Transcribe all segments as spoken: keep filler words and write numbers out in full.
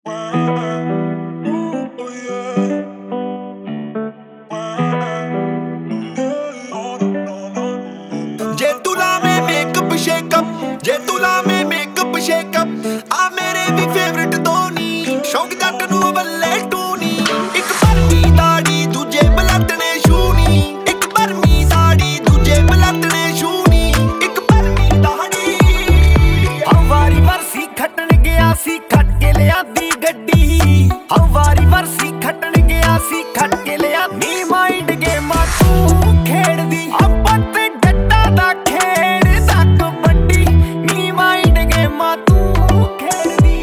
ਜੇ ਤੂੰ ਲਾਵੇਂ ਮੇਕਅਪ ਸ਼ੇਕਅਪ ਜੇ ਤੂੰ ਲਾਵੇਂ ਮੇਕਅਪ ਸ਼ੇਕਅਪ ਆ ਮੇਰੇ ਵੀ ਫੇਵਰਿਟ ਧੋਨੀ ਸ਼ੌਕ ਜੱਟ ਨੂੰ ਬੱਲੇ ਟੂਨੀ ਇੱਕ ਭਰਮੀ ਦਾੜੀ ਦੂਜੇ ਬਲੱਟਣੇ ਸ਼ੂਨੀ ਇੱਕ ਭਰਮੀ ਦਾੜੀ ਦੂਜੇ ਬਲੱਟਣੇ ਸ਼ੂਨੀ ਇੱਕ ਭਰਮੀ ਦਾੜੀ ਹਾਂ ਵਾਰੀ ਵਰਸੀ ਖੱਟਣ ਗਿਆ ਸੀ ਖੱਟ ਕੇ ਲਿਆਂਦੀ ਗੱਡੀ ਹਾਂ ਵਾਰੀ ਵਰਸੀ ਖੱਟਣ ਗਿਆ ਸੀ ਖੱਟ ਕੇ ਲਿਆਂਦੀ ਮਾਈਂਡ ਗੇਮਾਂ ਤੂੰ ਖੇਡਦੀ ਆਪਾਂ ਤੇ ਜੱਟਾਂ ਦਾ ਖੇਡ ਦਾ ਕਬੱਡੀ ਨੀ ਮਾਈਂਡ ਗੇਮਾਂ ਤੂੰ ਖੇਡਦੀ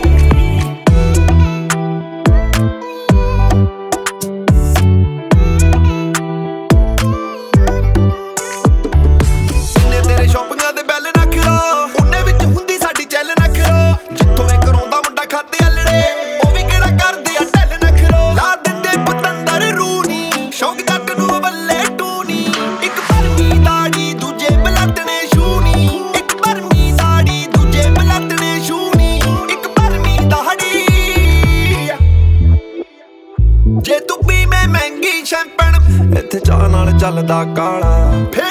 ਇੰਨੇ ਤੇਰੇ ਸ਼ੌਪਿੰਗਾਂ ਦੇ ਬੈਲ ਨਾ ਖਿਰੋ ਉਹਨੇ ਵਿੱਚ ਹੁੰਦੀ ਸਾਡੀ ਚੱਲ ਨਾ ਖਿਰੋ ਜਿੱਥੋਂ ਇਹ ਕਰਾਉਂਦਾ ਮੁੰਡਾ ਖਾਤੇ ਅਲੜੇ ਉਹ ਵੀ ਕਿਹੜਾ ਕਰਦੇ ਆ ਢੱਲ ਨਾ ਖਿਰੋ ਲਾ ਦਿੰਦੇ ਪਤੰਦਰ ਰੂਨੀ ਸ਼ੌਕ ਜੱਟ ਨੂੰ ਬੱਲੇ ਟੂਨੀ ਇੱਕ ਭਰਮੀ ਦਾੜੀ ਦੂਜੇ ਬਲੱਟਣੇ ਸ਼ੂਨੀ ਇੱਕ ਭਰਮੀ ਦਾੜੀ ਦੂਜੇ ਬਲੱਟਣੇ ਸ਼ੂਨੀ ਇੱਕ ਭਰਮੀ ਦਾੜੀ ਜੇ ਤੂੰ ਪੀਵੇਂ ਮਹਿੰਗੀ ਸ਼ੈਂਪਨ ਇੱਥੇ ਚਾਹ ਨਾਲ ਚੱਲਦਾ ਕਾਲਾ